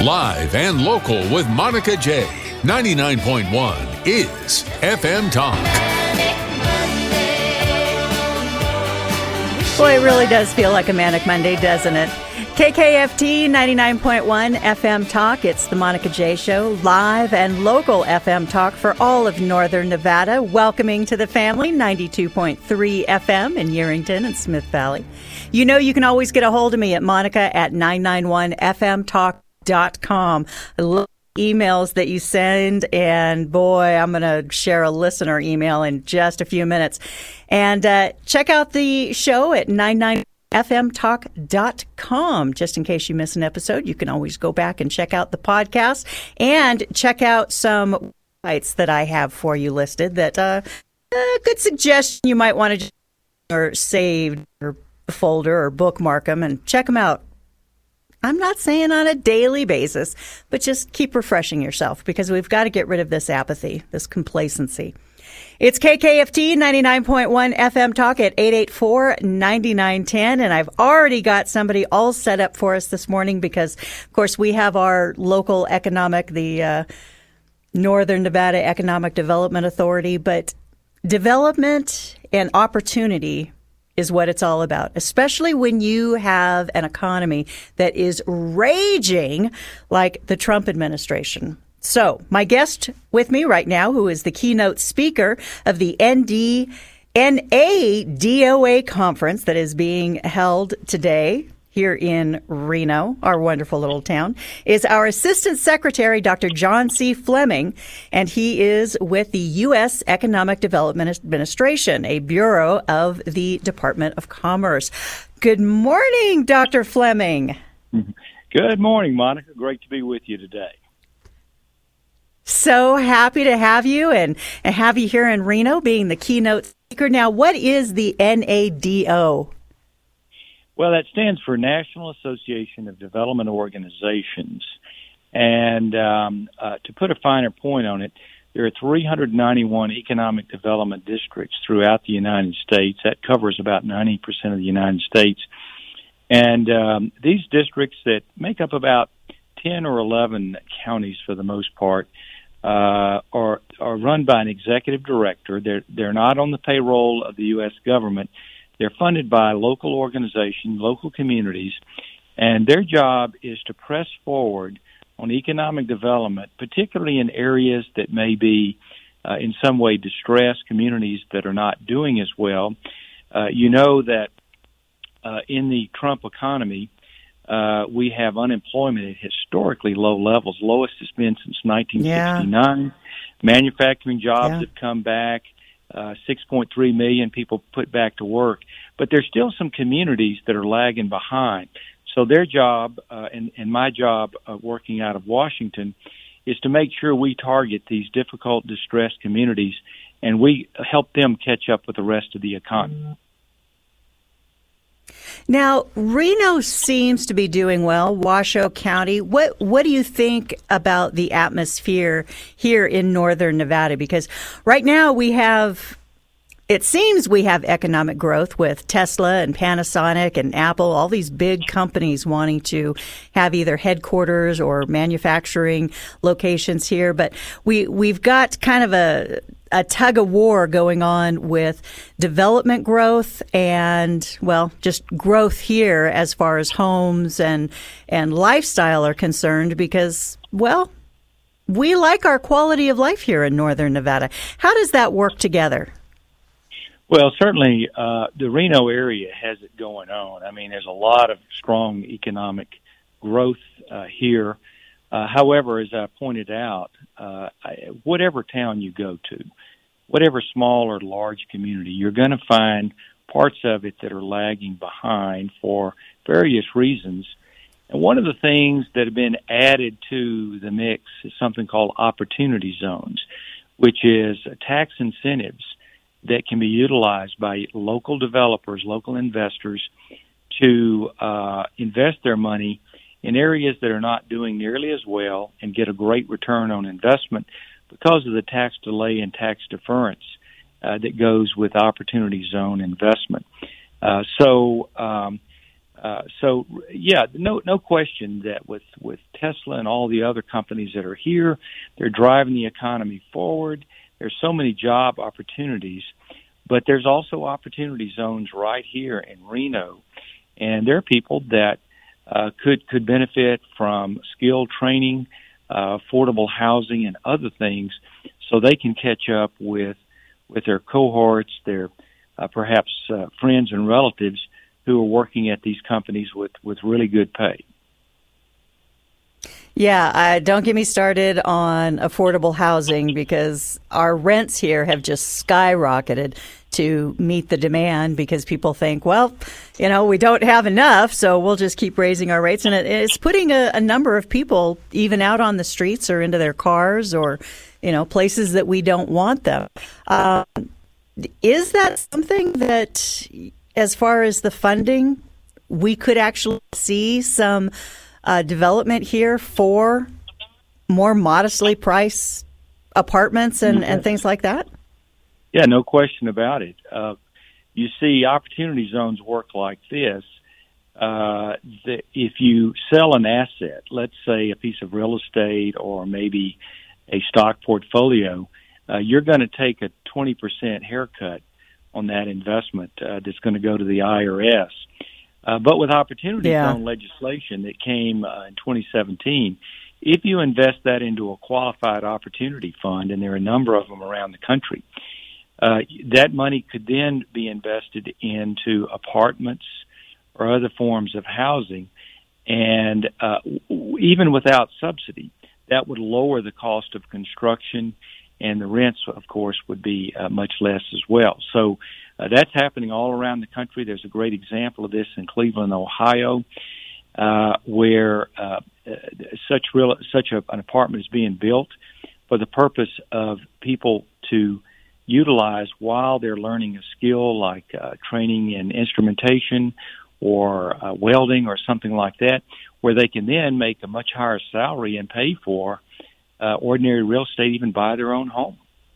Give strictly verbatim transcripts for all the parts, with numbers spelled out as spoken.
Live and local with Monica J. ninety-nine point one is F M Talk. Boy, it really does feel like a Manic Monday, doesn't it? K K F T ninety-nine point one F M Talk. It's the Monica J Show, live and local F M Talk for all of Northern Nevada. Welcoming to the family, ninety-two point three F M in Yerington and Smith Valley. You know you can always get a hold of me at Monica at nine nine one F M talk dot com. I love emails that you send, and boy, I'm going to share a listener email in just a few minutes. And uh, check out the show at nine nine F M talk dot com. Just in case you miss an episode, you can always go back and check out the podcast and check out some sites that I have for you listed that uh, a good suggestion you might want to or save or folder or bookmark them and check them out. I'm not saying on a daily basis, but just keep refreshing yourself because we've got to get rid of this apathy, this complacency. It's K K F T ninety-nine point one F M Talk at eight eight four, nine nine one zero, and I've already got somebody all set up for us this morning because, of course, we have our local economic, the uh, Northern Nevada Economic Development Authority, but development and opportunity is what it's all about, especially when you have an economy that is raging like the Trump administration. So my guest with me right now, who is the keynote speaker of the N D N A D O A conference that is being held today here in Reno, our wonderful little town, is our Assistant Secretary, Doctor John C. Fleming, and he is with the U S Economic Development Administration, a bureau of the Department of Commerce. Good morning, Doctor Fleming. Good morning, Monica. Great to be with you today. So happy to have you and, and have you here in Reno being the keynote speaker. Now, what is the N A D O? Well, that stands for National Association of Development Organizations. And um, uh, to put a finer point on it, there are three hundred ninety-one economic development districts throughout the United States. That covers about ninety percent of the United States. And um, these districts that make up about ten or eleven counties for the most part uh, are, are run by an executive director. They're, they're not on the payroll of the U S government. They're funded by local organizations, local communities, and their job is to press forward on economic development, particularly in areas that may be uh, in some way distressed, communities that are not doing as well. Uh, you know that uh, in the Trump economy, uh, we have unemployment at historically low levels, lowest it's been since nineteen sixty-nine. Yeah. Manufacturing jobs yeah. have come back. Uh, six point three million people put back to work, but there's still some communities that are lagging behind. So their job, uh, and, and my job uh, working out of Washington, is to make sure we target these difficult, distressed communities, and we help them catch up with the rest of the economy. Now, Reno seems to be doing well, Washoe County. What what do you think about the atmosphere here in Northern Nevada? Because right now we have, it seems we have economic growth with Tesla and Panasonic and Apple, all these big companies wanting to have either headquarters or manufacturing locations here. But we, we've got kind of a a tug of war going on with development growth and, well, just growth here as far as homes and and lifestyle are concerned because, well, we like our quality of life here in Northern Nevada. How does that work together? Well, certainly uh, the Reno area has it going on. I mean, there's a lot of strong economic growth uh, here. Uh, however, as I pointed out, uh, I, whatever town you go to, whatever small or large community, you're going to find parts of it that are lagging behind for various reasons. And one of the things that have been added to the mix is something called opportunity zones, which is tax incentives that can be utilized by local developers, local investors to uh, invest their money in areas that are not doing nearly as well and get a great return on investment because of the tax delay and tax deference uh, that goes with opportunity zone investment. Uh, so um, Uh, so, yeah, no no question that with, with Tesla and all the other companies that are here, they're driving the economy forward. There's so many job opportunities, but there's also opportunity zones right here in Reno, and there are people that uh, could could benefit from skilled training, uh, affordable housing, and other things, so they can catch up with with their cohorts, their uh, perhaps uh, friends and relatives who are working at these companies with, with really good pay. Yeah, uh, don't get me started on affordable housing, because our rents here have just skyrocketed to meet the demand, because people think, well, you know, we don't have enough, so we'll just keep raising our rates. And it, it's putting a, a number of people even out on the streets or into their cars or, you know, places that we don't want them. Um, is that something that, as far as the funding, we could actually see some uh, development here for more modestly priced apartments and, and things like that? Yeah, no question about it. Uh, you see, opportunity zones work like this. Uh, the, if you sell an asset, let's say a piece of real estate or maybe a stock portfolio, uh, you're going to take a twenty percent haircut on that investment uh, that's going to go to the I R S. Uh, but with opportunity yeah. zone legislation that came uh, in twenty seventeen, if you invest that into a qualified opportunity fund, and there are a number of them around the country, uh, that money could then be invested into apartments or other forms of housing. And uh, even without subsidy, that would lower the cost of construction, and the rents, of course, would be uh, much less as well. So uh, that's happening all around the country. There's a great example of this in Cleveland, Ohio, uh, where uh, such real such a, an apartment is being built for the purpose of people to utilize while they're learning a skill like uh, training in instrumentation or uh, welding or something like that, where they can then make a much higher salary and pay for Uh, ordinary real estate, even buy their own home.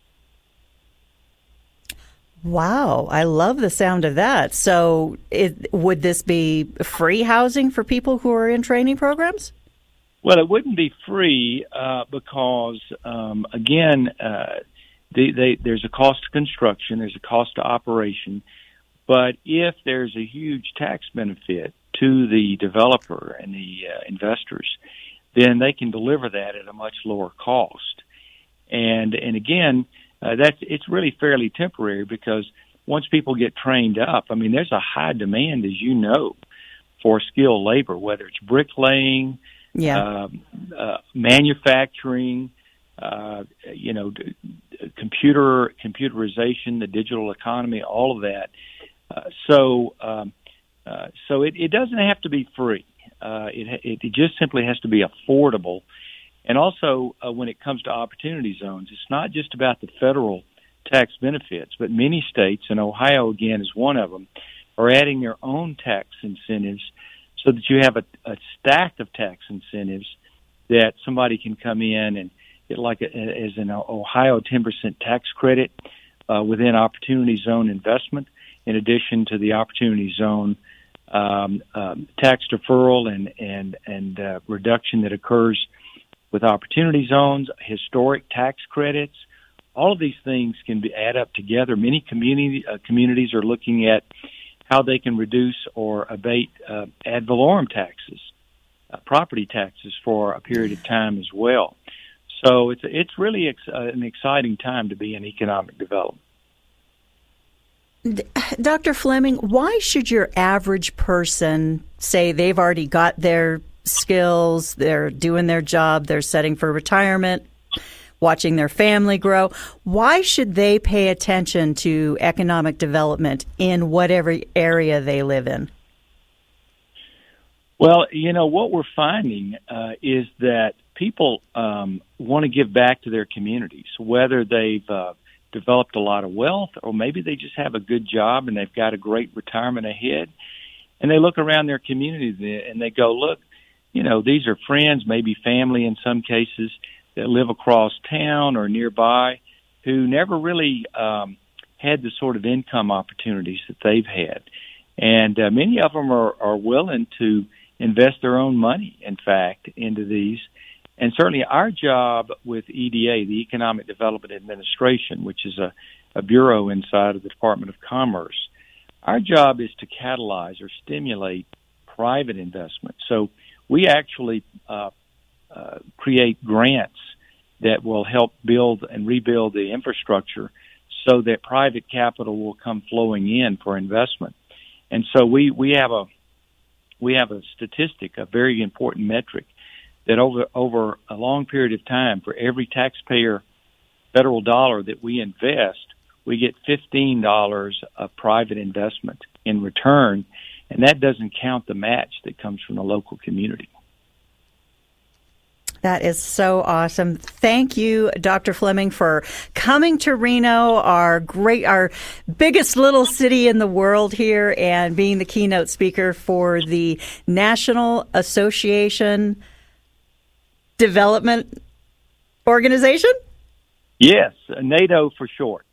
Wow, I love the sound of that. So it, would this be free housing for people who are in training programs? Well, it wouldn't be free uh, because, um, again, uh, they, they, there's a cost to construction, there's a cost to operation, but if there's a huge tax benefit to the developer and the uh, investors, then they can deliver that at a much lower cost. And and again, uh, that's it's really fairly temporary, because once people get trained up, I mean, there's a high demand, as you know, for skilled labor, whether it's bricklaying, yeah. uh, uh, manufacturing, uh, you know, d- computer computerization, the digital economy, all of that. Uh, so um, uh, so it, it doesn't have to be free. Uh, it, it it just simply has to be affordable. And also, uh, when it comes to opportunity zones, it's not just about the federal tax benefits, but many states, and Ohio, again, is one of them, are adding their own tax incentives so that you have a, a stack of tax incentives that somebody can come in and get, like a, as an Ohio ten percent tax credit uh, within opportunity zone investment, in addition to the opportunity zone Um, um, tax deferral and and and uh, reduction that occurs with opportunity zones, historic tax credits. All of these things can be add up together. Many community uh, communities are looking at how they can reduce or abate uh, ad valorem taxes, uh, property taxes, for a period of time as well. So it's it's really ex- uh, an exciting time to be in economic development. Doctor Fleming, why should your average person say they've already got their skills, they're doing their job, they're setting for retirement, watching their family grow? Why should they pay attention to economic development in whatever area they live in? Well, you know, what we're finding uh, is that people um, want to give back to their communities, whether they've uh, developed a lot of wealth, or maybe they just have a good job and they've got a great retirement ahead, and they look around their community and they go, look, you know, these are friends, maybe family in some cases, that live across town or nearby, who never really um, had the sort of income opportunities that they've had. And uh, many of them are, are willing to invest their own money, in fact, into these. And certainly our job with E D A, the Economic Development Administration, which is a, a bureau inside of the Department of Commerce, our job is to catalyze or stimulate private investment. So we actually uh, uh, create grants that will help build and rebuild the infrastructure so that private capital will come flowing in for investment. And so we, we have a we have a statistic, a very important metric, that over over a long period of time, for every taxpayer federal dollar that we invest, we get fifteen dollars of private investment in return, and that doesn't count the match that comes from the local community. That is so awesome. Thank you, Doctor Fleming, for coming to Reno, our great, our biggest little city in the world here, and being the keynote speaker for the National Association Development Organization? Yes, NATO for short.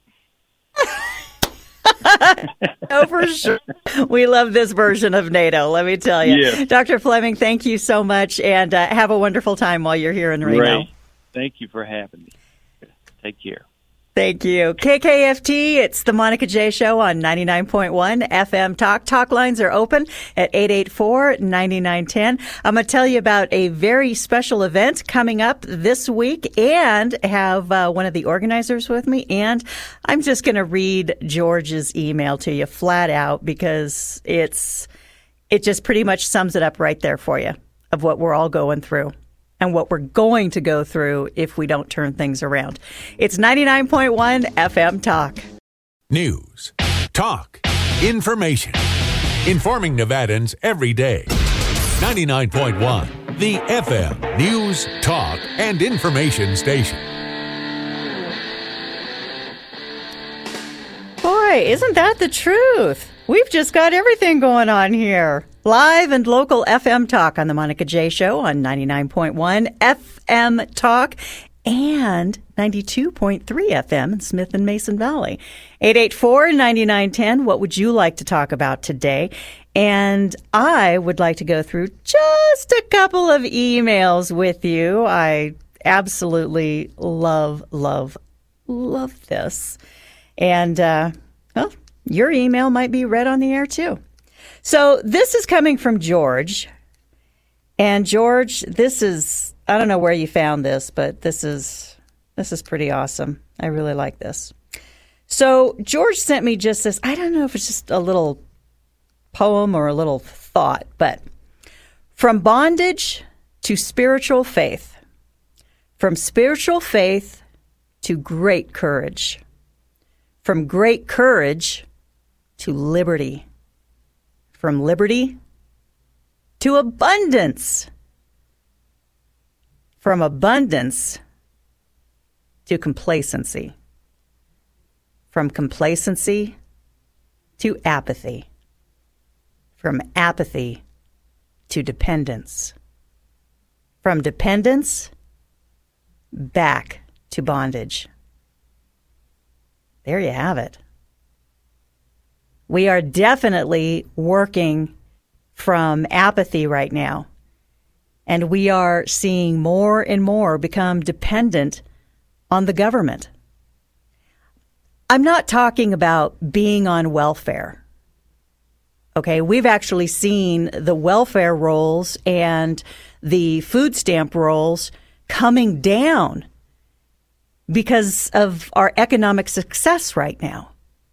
Oh, for sure. We love this version of NATO, let me tell you. Yes. Doctor Fleming, thank you so much, and uh, have a wonderful time while you're here in Reno. Great. Thank you for having me. Take care. Thank you. K K F T, it's the Monica J Show on ninety-nine point one F M Talk. Talk lines are open at eight eight four, nine nine one zero. I'm going to tell you about a very special event coming up this week and have uh, one of the organizers with me. And I'm just going to read George's email to you flat out because it's it just pretty much sums it up right there for you of what we're all going through and what we're going to go through if we don't turn things around. It's ninety-nine point one F M Talk. News, talk, information. Informing Nevadans every day. ninety-nine point one, the F M News, Talk, and Information Station. Boy, isn't that the truth? We've just got everything going on here. Live and local F M Talk on the Monica J Show on ninety-nine point one F M Talk and ninety-two point three F M in Smith and Mason Valley. eight eight four, nine nine one zero. What would you like to talk about today? And I would like to go through just a couple of emails with you. I absolutely love, love, love this. And, uh, well, your email might be read on the air, too. So this is coming from George. And George, this is, I don't know where you found this, but this is, this is pretty awesome. I really like this. So George sent me just this, I don't know if it's just a little poem or a little thought, but from bondage to spiritual faith, from spiritual faith to great courage, from great courage to liberty, from liberty to abundance, from abundance to complacency, from complacency to apathy, from apathy to dependence, from dependence back to bondage. There you have it. We are definitely working from apathy right now, and we are seeing more and more become dependent on the government. I'm not talking about being on welfare. Okay, we've actually seen the welfare rolls and the food stamp rolls coming down because of our economic success right now.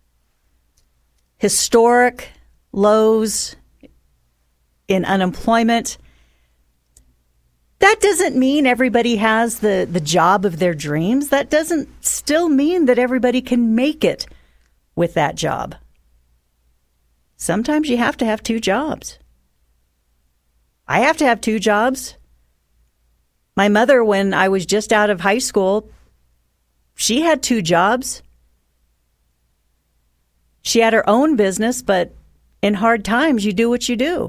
Historic lows in unemployment. That doesn't mean everybody has the, the job of their dreams. That doesn't still mean that everybody can make it with that job. Sometimes you have to have two jobs. I have to have two jobs. My mother, when I was just out of high school, she had two jobs. She had her own business, but in hard times, you do what you do.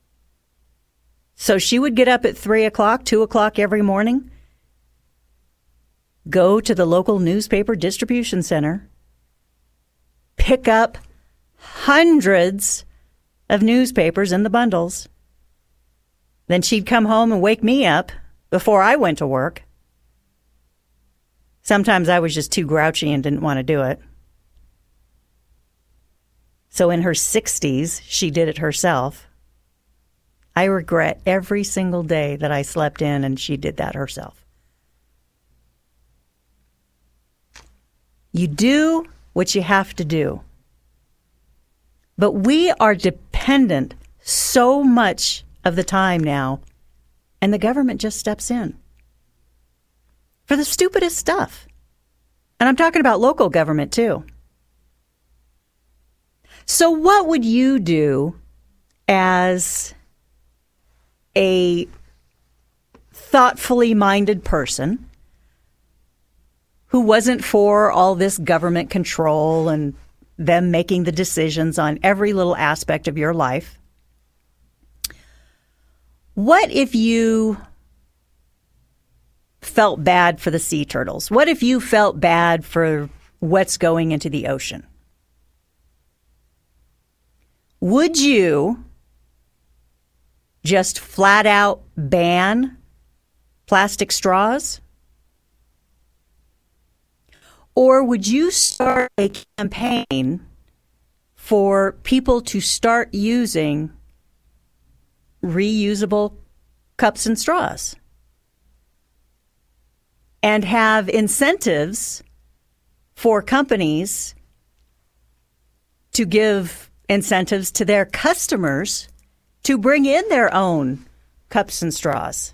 So she would get up at three o'clock, two o'clock every morning, go to the local newspaper distribution center, pick up hundreds of newspapers in the bundles. Then she'd come home and wake me up before I went to work. Sometimes I was just too grouchy and didn't want to do it. So in her sixties, she did it herself. I regret every single day that I slept in and she did that herself. You do what you have to do. But we are dependent so much of the time now, and the government just steps in for the stupidest stuff. And I'm talking about local government, too. So what would you do as a thoughtfully minded person who wasn't for all this government control and them making the decisions on every little aspect of your life? What if you felt bad for the sea turtles? What if you felt bad for what's going into the ocean? Would you just flat out ban plastic straws? Or would you start a campaign for people to start using reusable cups and straws and have incentives for companies to give incentives to their customers to bring in their own cups and straws?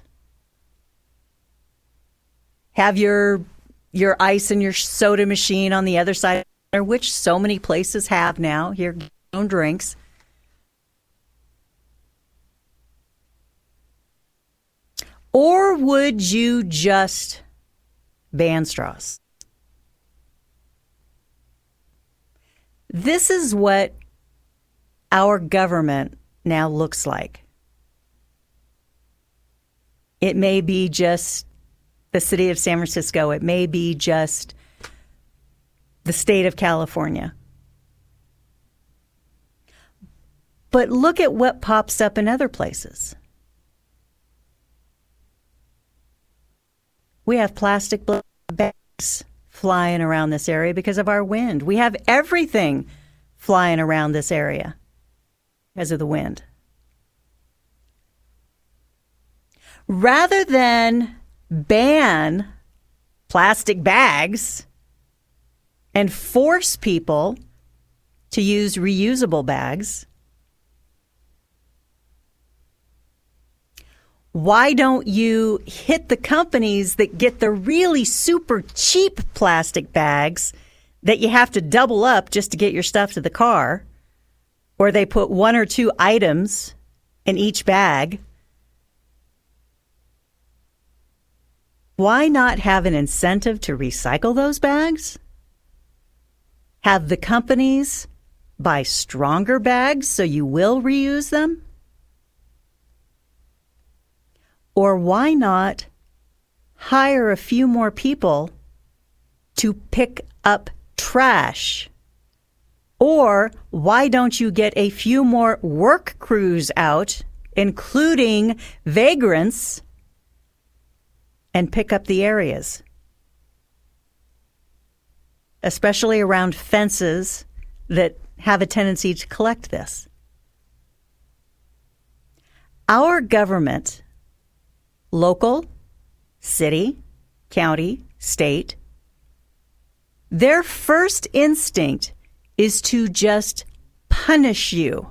Have your your ice and your soda machine on the other side, which so many places have now, your own drinks. Or would you just ban straws? This is what our government now looks like. It may be just the city of San Francisco. It may be just the state of California. But look at what pops up in other places. We have plastic bags flying around this area because of our wind. We have everything flying around this area because of the wind. Rather than ban plastic bags and force people to use reusable bags, why don't you hit the companies that get the really super cheap plastic bags that you have to double up just to get your stuff to the car, or they put one or two items in each bag? Why not have an incentive to recycle those bags? Have the companies buy stronger bags so you will reuse them? Or why not hire a few more people to pick up trash? Or why don't you get a few more work crews out, including vagrants, and pick up the areas, especially around fences that have a tendency to collect this? Our government, local, city, county, state, their first instinct is to just punish you,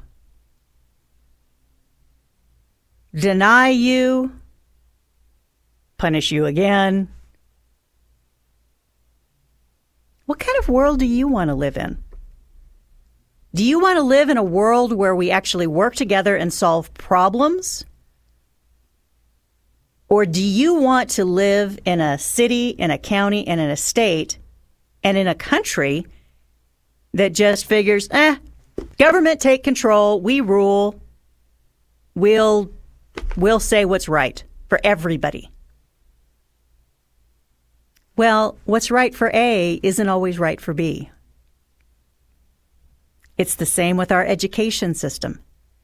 deny you, punish you again. What kind of world do you want to live in? Do you want to live in a world where we actually work together and solve problems? Or do you want to live in a city, in a county, and in a state, and in a country that just figures, eh, government take control, we rule, we'll, we'll say what's right for everybody? Well, what's right for A isn't always right for B. It's the same with our education system.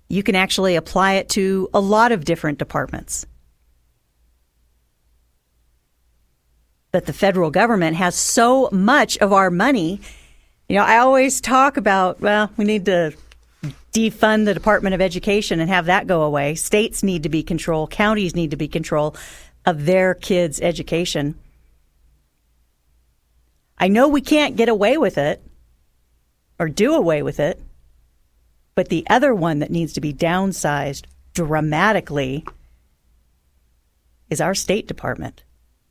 you can actually apply it to a lot of different departments. But the federal government has so much of our money. You know, I always talk about, well, we need to defund the Department of Education and have that go away. States need to be control. Counties need to be control of their kids' education. I know we can't get away with it or do away with it, but the other one that needs to be downsized dramatically is our State Department.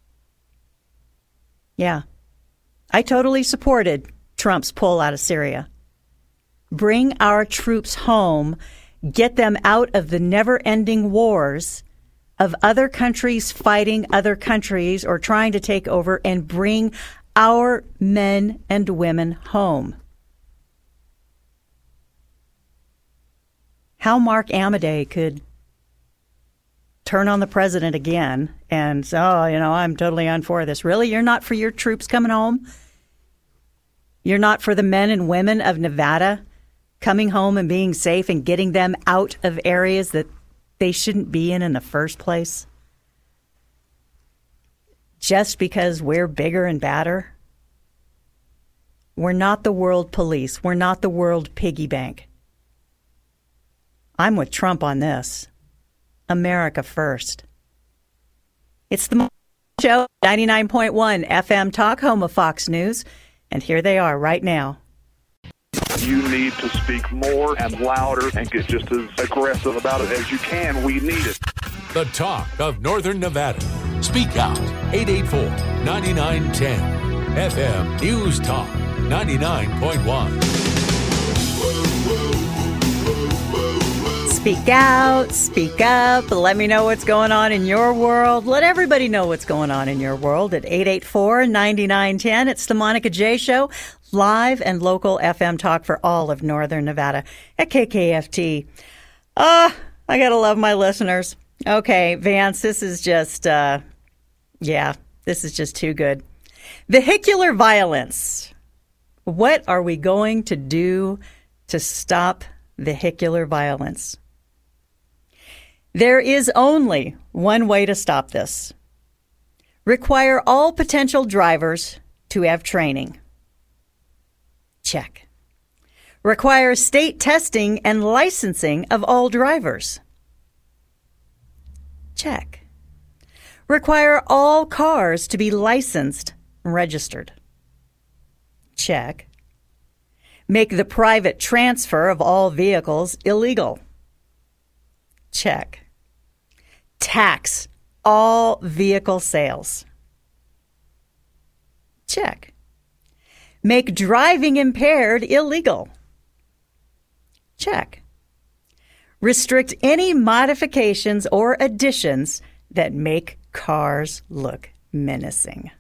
Yeah, I totally supported Trump's pull out of Syria. Bring our troops home, get them out of the never-ending wars of other countries fighting other countries or trying to take over, and bring our men and women home. How Mark Amadei could turn on the president again and say, oh, you know, I'm totally on for this. Really? You're not for your troops coming home? You're not for the men and women of Nevada coming home and being safe and getting them out of areas that they shouldn't be in in the first place? Just because we're bigger and badder? We're not the world police. We're not the world piggy bank. I'm with Trump on this. America first. It's the show, ninety-nine point one F M Talk, home of Fox News. And here they are right now. You need to speak more and louder and get just as aggressive about it as you can. We need it. The talk of Northern Nevada. Speak out. eight eight four, nine nine one zero. F M News Talk ninety-nine point one. Speak out, speak up, let me know what's going on in your world. Let everybody know what's going on in your world at eight eight four, nine nine one zero. It's the Monica J. Show, live and local F M talk for all of Northern Nevada at K K F T. Ah, oh, I gotta love my listeners. Okay, Vance, this is just, uh, yeah, this is just too good. Vehicular violence. What are we going to do to stop vehicular violence? There is only one way to stop this. Require all potential drivers to have training. Check. Require state testing and licensing of all drivers. Check. Require all cars to be licensed and registered. Check. Make the private transfer of all vehicles illegal. Check. Tax all vehicle sales. Check. Make driving impaired illegal. Check. Restrict any modifications or additions that make cars look menacing.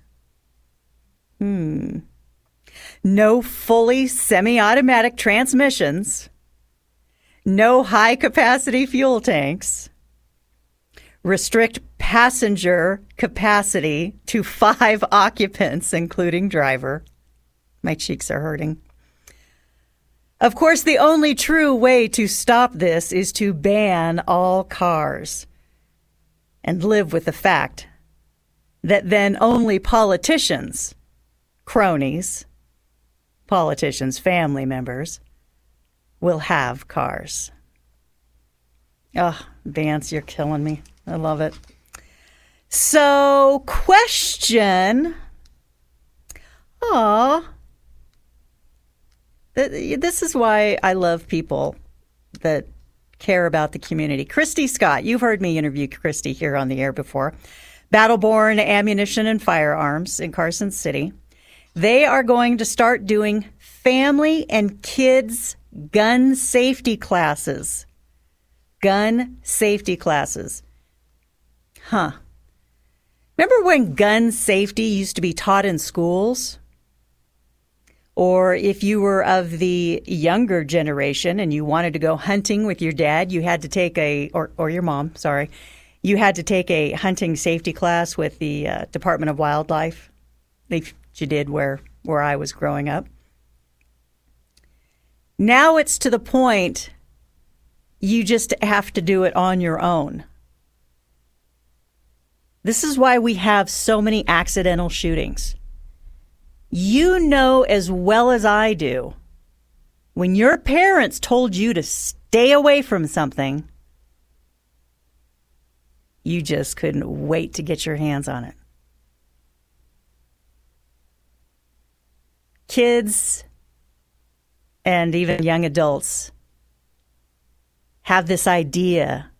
Hmm. No fully semi-automatic transmissions. No high-capacity fuel tanks. Restrict passenger capacity to five occupants, including driver. My cheeks are hurting. Of course, the only true way to stop this is to ban all cars and live with the fact that then only politicians, cronies, politicians' family members, will have cars. Oh, Vance, you're killing me. I love it. So, question. Aw. This is why I love people that care about the community. Christy Scott, you've heard me interview Christy here on the air before. Battleborn Ammunition and Firearms in Carson City. They are going to start doing family and kids gun safety classes. Gun safety classes. Huh. Remember when gun safety used to be taught in schools? Or if you were of the younger generation and you wanted to go hunting with your dad, you had to take a, or, or your mom, sorry, you had to take a hunting safety class with the uh, Department of Wildlife. They, you did where, where I was growing up. Now it's to the point You just have to do it on your own. This is why we have so many accidental shootings. You know as well as I do, when your parents told you to stay away from something, you just couldn't wait to get your hands on it. Kids and even young adults have this idea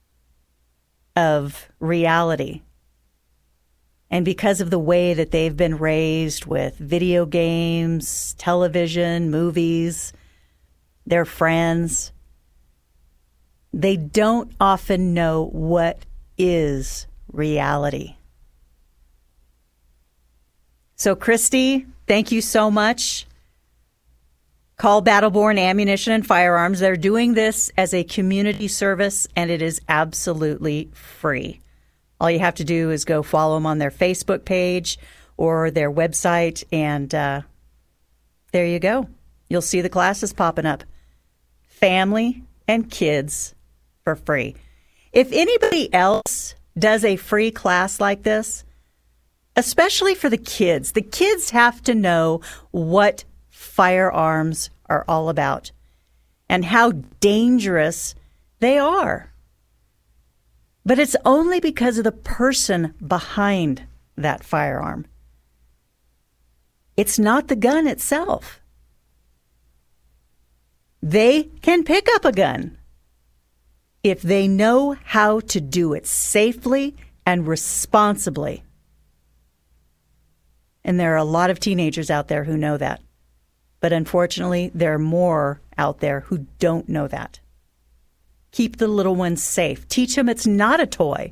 of reality. And because of the way that they've been raised with video games, television, movies, their friends, they don't often know what is reality. So, Christy, thank you so much. Call Battleborn Ammunition and Firearms. They're doing this as a community service, and it is absolutely free. All you have to do is go follow them on their Facebook page or their website, and uh, there you go. You'll see the classes popping up. Family and kids for free. If anybody else does a free class like this, especially for the kids, the kids have to know what firearms are all about and how dangerous they are. But it's only because of the person behind that firearm. It's not the gun itself. They can pick up a gun if they know how to do it safely and responsibly. And there are a lot of teenagers out there who know that. But unfortunately, there are more out there who don't know that. Keep the little ones safe. Teach them it's not a toy.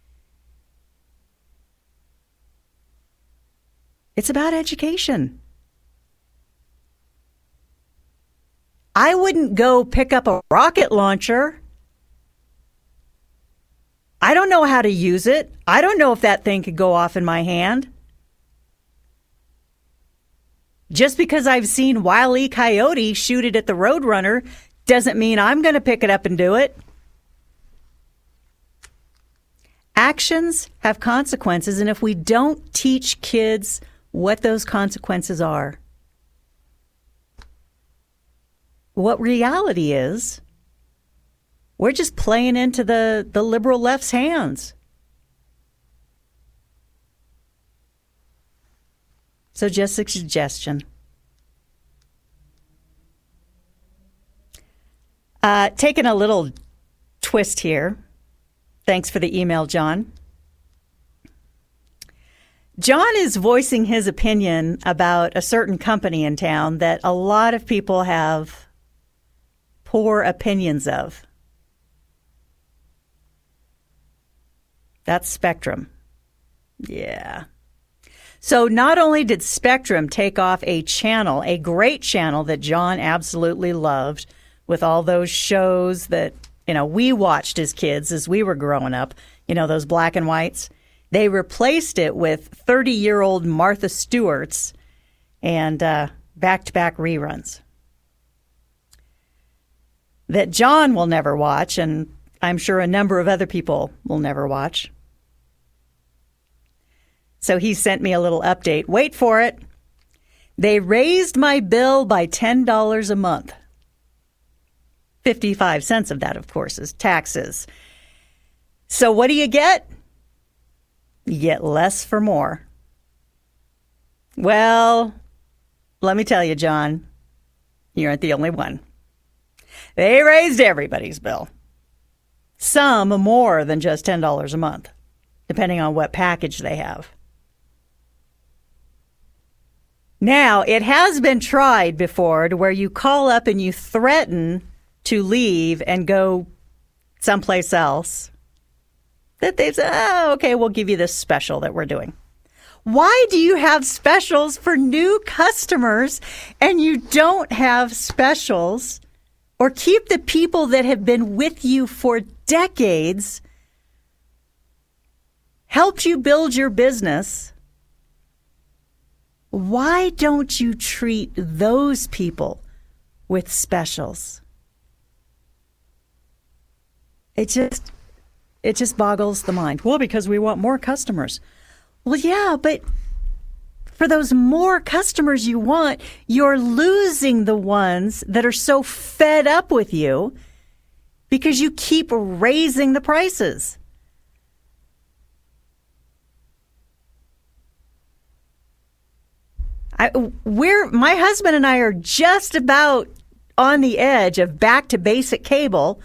It's about education. I wouldn't go pick up a rocket launcher. I don't know how to use it. I don't know if that thing could go off in my hand. Just because I've seen Wile E. Coyote shoot it at the Roadrunner doesn't mean I'm going to pick it up and do it. Actions have consequences, and if we don't teach kids what those consequences are, what reality is, we're just playing into the, the liberal left's hands. So just a suggestion. Uh, taking a little twist here. Thanks for the email, John. John is voicing his opinion about a certain company in town that a lot of people have poor opinions of. That's Spectrum. Yeah. So not only did Spectrum take off a channel, a great channel that John absolutely loved, with all those shows that, you know, we watched as kids as we were growing up, you know, those black and whites. They replaced it with thirty-year-old Martha Stewart's and uh, back-to-back reruns that John will never watch, and I'm sure a number of other people will never watch. So he sent me a little update. Wait for it. They raised my bill by ten dollars a month. fifty-five cents of that, of course, is taxes. So what do you get? You get less for more. Well, let me tell you, John, you aren't the only one. They raised everybody's bill. Some more than just ten dollars a month, depending on what package they have. Now, it has been tried before to where you call up and you threaten to leave and go someplace else. That they've said, oh, okay, we'll give you this special that we're doing. Why do you have specials for new customers and you don't have specials or keep the people that have been with you for decades, helped you build your business? Why don't you treat those people with specials? It just it just boggles the mind. Well, because we want more customers. Well, yeah, but for those more customers you want, you're losing the ones that are so fed up with you because you keep raising the prices. I, we're my husband and I are just about on the edge of back to basic cable,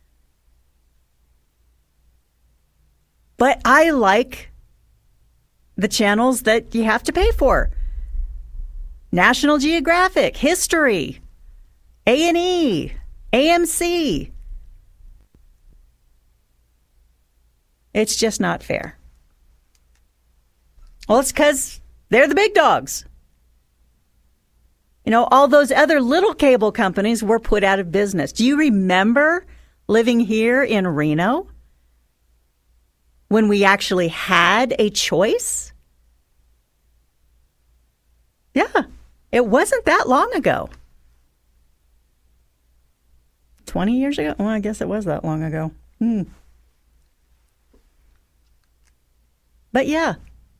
but I like the channels that you have to pay for. National Geographic, History, A and E, A M C. It's just not fair. Well, it's because they're the big dogs. You know, all those other little cable companies were put out of business. Do you remember living here in Reno when we actually had a choice? Yeah, it wasn't that long ago. twenty years ago? Well, I guess it was that long ago. Hmm. But yeah,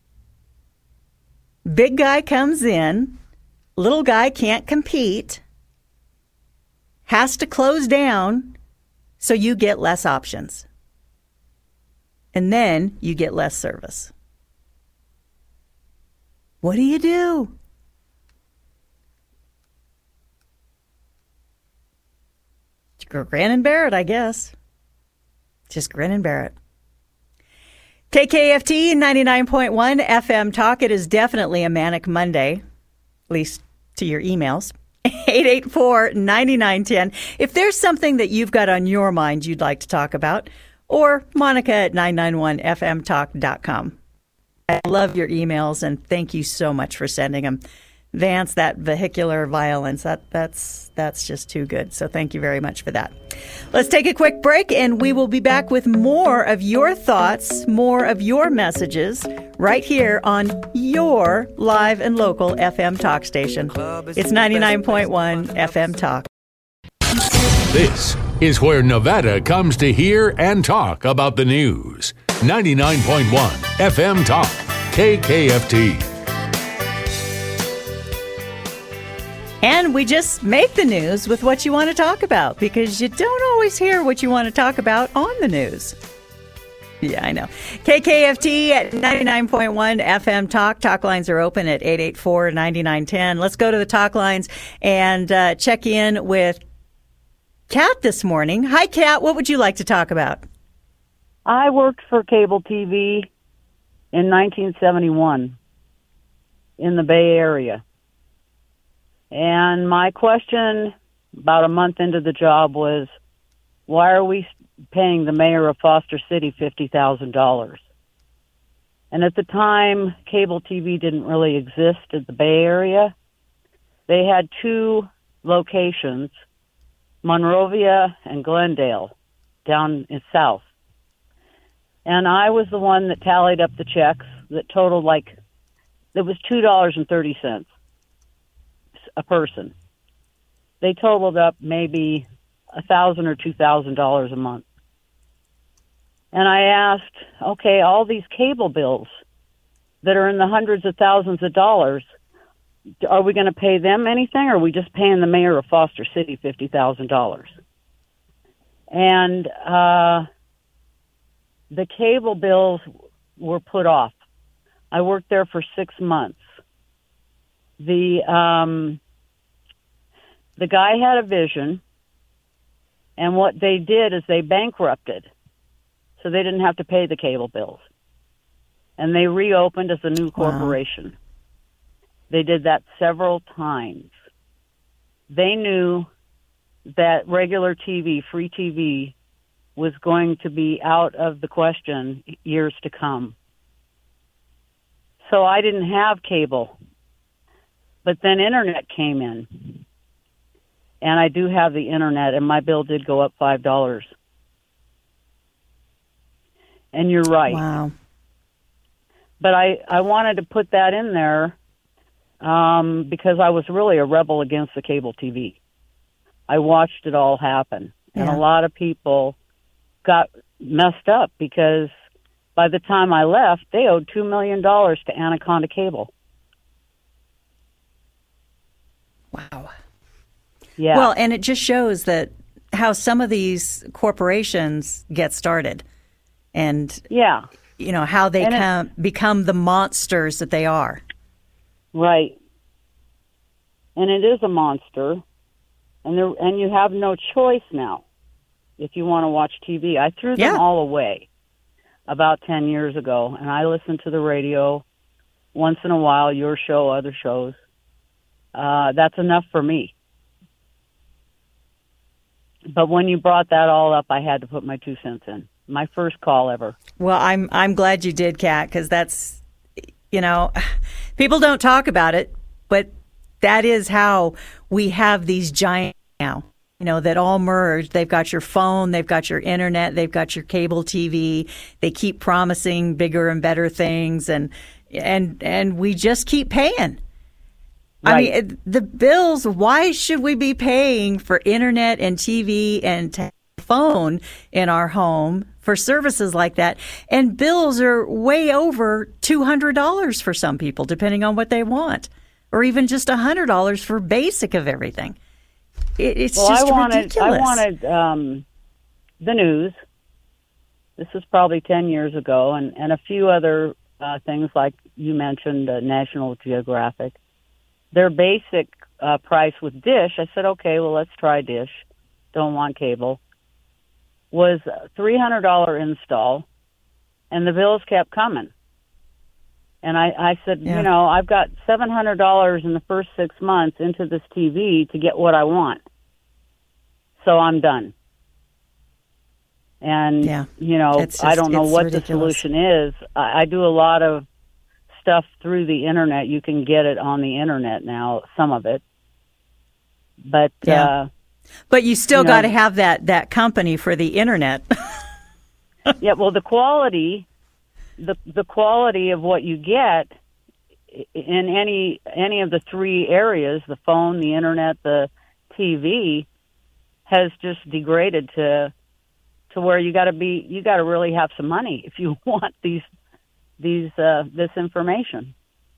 big guy comes in. Little guy can't compete, has to close down, so you get less options. And then you get less service. What do you do? Grin and bear it, I guess. Just grin and bear it. K K F T ninety-nine point one F M Talk. It is definitely a manic Monday, at least to your emails. eight eight four, nine nine one zero. If there's something that you've got on your mind you'd like to talk about, or Monica at nine nine one f m talk dot com. I love your emails, and thank you so much for sending them. Vance, that vehicular violence, that that's that's just too good. So thank you very much for that. Let's take a quick break, and we will be back with more of your thoughts, more of your messages, right here on your live and local F M talk station. It's ninety-nine point one F M Talk. This is where Nevada comes to hear and talk about the news. ninety-nine point one F M Talk, K K F T. And we just make the news with what you want to talk about, because you don't always hear what you want to talk about on the news. Yeah, I know. K K F T at ninety-nine point one F M Talk. Talk lines are open at eight eight four, nine nine one zero. Let's go to the talk lines and uh, check in with Kat this morning. Hi, Kat. What would you like to talk about? I worked for cable T V in nineteen seventy-one in the Bay Area. And my question about a month into the job was, why are we paying the mayor of Foster City fifty thousand dollars? And at the time, cable T V didn't really exist in the Bay Area. They had two locations, Monrovia and Glendale, down in south. And I was the one that tallied up the checks that totaled like, it was two dollars and thirty cents a person. They totaled up maybe a thousand or two thousand dollars a month. And I asked, okay, all these cable bills that are in the hundreds of thousands of dollars, are we going to pay them anything, or are we just paying the mayor of Foster City fifty thousand dollars? And uh, the cable bills were put off. I worked there for six months. The um, the guy had a vision, and what they did is they bankrupted, so they didn't have to pay the cable bills. And they reopened as a new corporation. Wow. They did that several times. They knew that regular T V, free T V, was going to be out of the question years to come. So I didn't have cable. But then internet came in. And I do have the internet, and my bill did go up five dollars. And you're right. Wow. But I, I wanted to put that in there um, because I was really a rebel against the cable T V. I watched it all happen. Yeah. And a lot of people got messed up because by the time I left, they owed two million dollars to Anaconda Cable. Wow. Yeah. Well, and it just shows that how some of these corporations get started and, yeah. you know, how they come, become the monsters that they are. Right. And it is a monster. And there, and you have no choice now if you want to watch T V. I threw them yeah. all away about ten years ago, and I listen to the radio once in a while, your show, other shows. Uh, that's enough for me. But when you brought that all up, I had to put my two cents in. My first call ever. Well, I'm I'm glad you did, Kat, because that's, you know, people don't talk about it, but that is how we have these giants now, you know, that all merge. They've got your phone, they've got your internet, they've got your cable T V. They keep promising bigger and better things, and and and we just keep paying. Right. I mean, the bills, why should we be paying for internet and T V and t- phone in our home for services like that? And bills are way over two hundred dollars for some people, depending on what they want. Or even just one hundred dollars for basic of everything. It, it's well, just I wanted, ridiculous. I wanted um, the news. This was probably ten years ago, and, and a few other uh, things like you mentioned, uh, National Geographic. Their basic uh, price with Dish, I said, okay, well, let's try Dish. Don't want cable. Was three hundred dollars install, and the bills kept coming. And I, I said, yeah. you know, I've got seven hundred dollars in the first six months into this T V to get what I want. So I'm done. And, yeah. you know, just, I don't know what ridiculous. the solution is. I, I do a lot of stuff through the Internet. You can get it on the Internet now, some of it. But, yeah. uh, but you still you got to know, have that, that company for the Internet. yeah, well, the quality... The the quality of what you get in any any of the three areas, the phone, the internet, the T V, has just degraded to to where you got to be you got to really have some money if you want these these uh, this information.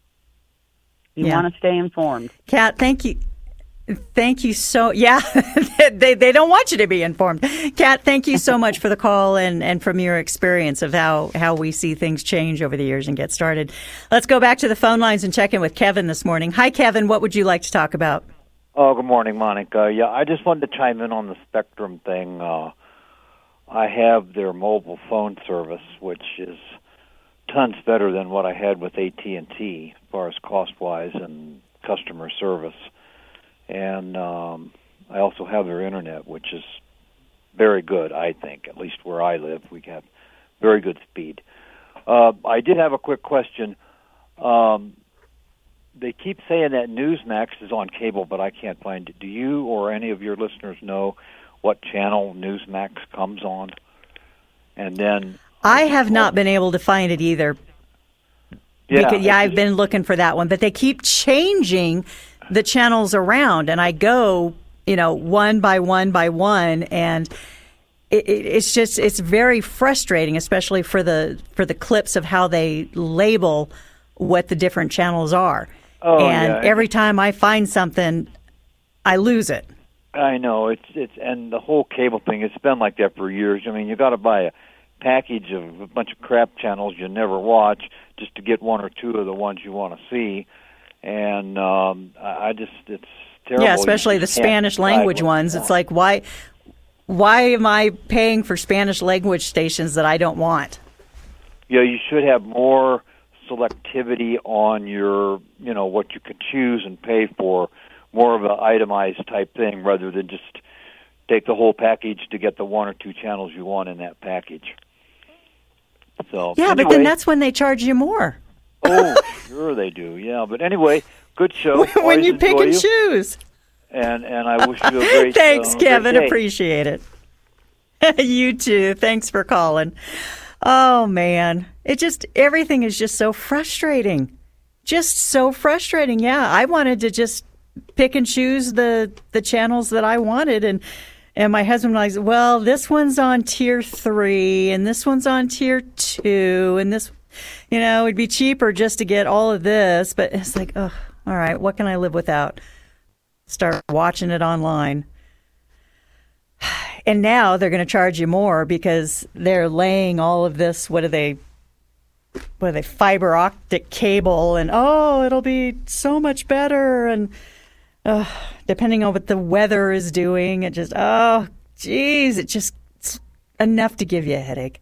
You yeah. want to stay informed. Kat, thank you. Thank you so, yeah, they they don't want you to be informed. Kat, thank you so much for the call and, and from your experience of how, how we see things change over the years and get started. Let's go back to the phone lines and check in with Kevin this morning. Hi, Kevin. What would you like to talk about? Oh, good morning, Monica. Yeah, I just wanted to chime in on the Spectrum thing. Uh, I have their mobile phone service, which is tons better than what I had with A T and T as far as cost-wise and customer service. And um, I also have their internet, which is very good, I think, at least where I live. We have very good speed. Uh, I did have a quick question. Um, they keep saying that Newsmax is on cable, but I can't find it. Do you or any of your listeners know what channel Newsmax comes on? And then I have not been able to find it either. Yeah, because, yeah I've been looking for that one, but they keep changing the channels around, and I go, you know, one by one by one, and it, it, it's just it's very frustrating, especially for the for the clips of how they label what the different channels are. Oh, and yeah. every time I find something, I lose it. I know it's it's and the whole cable thing. It's been like that for years. I mean, you got to buy a package of a bunch of crap channels you never watch just to get one or two of the ones you want to see. And um, I just, it's terrible. Yeah, especially the Spanish language ones. It's like, why why am I paying for Spanish language stations that I don't want? Yeah, you should have more selectivity on your, you know, what you could choose and pay for, more of an itemized type thing rather than just take the whole package to get the one or two channels you want in that package. So Yeah, anyway. but then that's when they charge you more. Oh, sure they do. Yeah, but anyway, good show. when Always you pick and you. choose. And and I wish you a great. Thanks, uh, Kevin. great day. Appreciate it. You too. Thanks for calling. Oh man, it just everything is just so frustrating. Just so frustrating. Yeah, I wanted to just pick and choose the the channels that I wanted, and And my husband was like, well, this one's on tier three and this one's on tier two. And this, you know, it'd be cheaper just to get all of this. But it's like, oh, all right, what can I live without? Start watching it online. And now they're going to charge you more because they're laying all of this, what are they, what are they, fiber optic cable. And, oh, it'll be so much better. And uh, depending on what the weather is doing, it just, oh, geez, it just it's enough to give you a headache.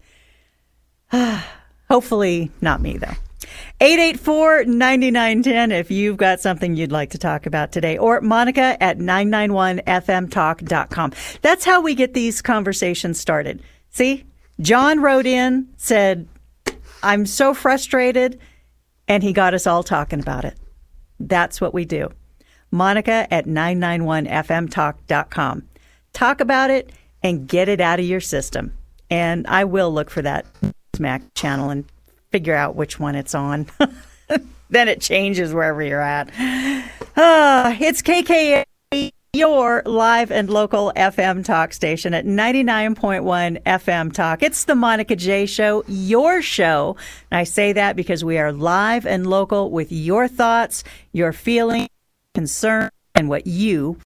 Hopefully not me, though. eight eight four, nine nine one zero if you've got something you'd like to talk about today. Or Monica at nine nine one f m talk dot com. That's how we get these conversations started. See, John wrote in, said, I'm so frustrated, and he got us all talking about it. That's what we do. Monica at nine nine one f m talk dot com. Talk about it and get it out of your system. And I will look for that Smack channel and figure out which one it's on. Then it changes wherever you're at. Uh, it's K K A, your live and local F M talk station at ninety-nine point one F M Talk. It's the Monica J Show, your show. And I say that because we are live and local with your thoughts, your feelings, concern, and what you